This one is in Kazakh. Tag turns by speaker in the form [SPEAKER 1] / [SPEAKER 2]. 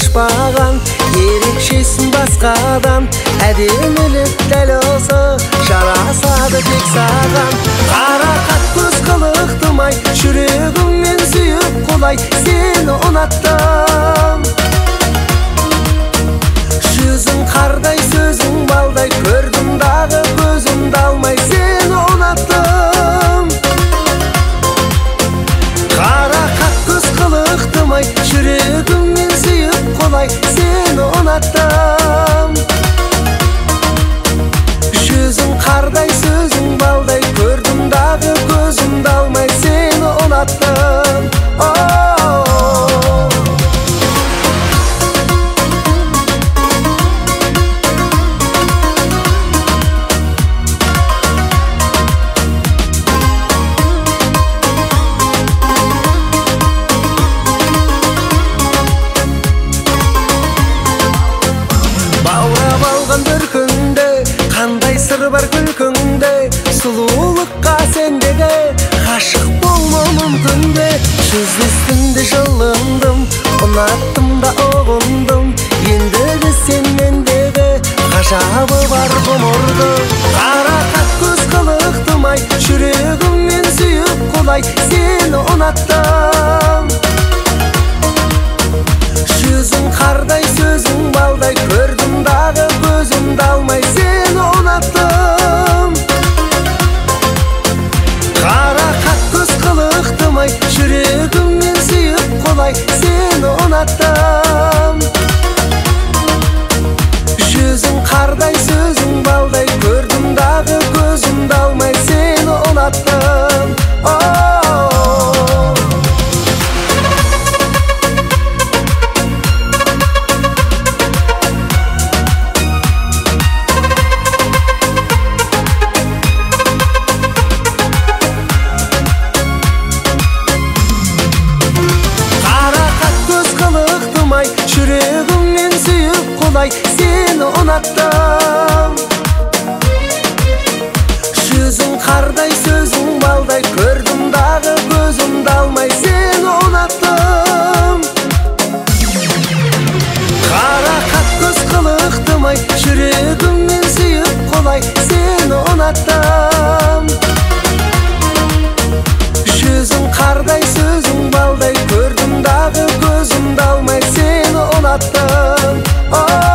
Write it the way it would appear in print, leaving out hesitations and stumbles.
[SPEAKER 1] ұқсашпаған, ерекшесін басқадан, әдемілік дәл осы жарасады тек саған. Қарақат көз қылықтымай, жүрегіммен сүйіп құлай, сені ұнаттым. Жүзің қардай, сөзің балдай, көрдім дағы көзімді алмай, сені ұнаттым. Қарақат көз қылықтымай, жүрегіммен сүйіп құлай, сені ұнаттым. Жүзің қардай, сөзің балдай, көрдім дағы көзімді алмай, сені ұнаттым. Бір күнде қандай сыр бар күлкіңде, сұлулыққа сендегі ғашық болма мүмкін бе. Жүздестім жылындым, ұнаттым да ұғындым, ендігі сен мендегі ғажабы бар ғұмырды. Қарақат көз қылықтымай, жүрегіммен сүйіп құлай, сені ұнаттым. Жүзің қардай, сөзің балдай, көрдім дағы көзімді алмай, сені ұнаттым. Қарақат көз қылықтымай, жүрегіммен сүйіп құлай, сені ұнаттым. Жүзің қардай, сөзің балдай, көрдім дағы көзімді алмай, сені ұнаттым. Жүрегіммен сүйіп құлай, сені ұнаттым. Жүзің қардай, сөзің балдай, көрдім дағы көзімді алмай, сені ұнаттым. Қарақат көз қылықтымай, жүрегіммен сүйіп құлай, сені ұнаттым. Жүзің қардай, сөзің балдай, көрдім дағы көзімді алмай, сені ұнаттым.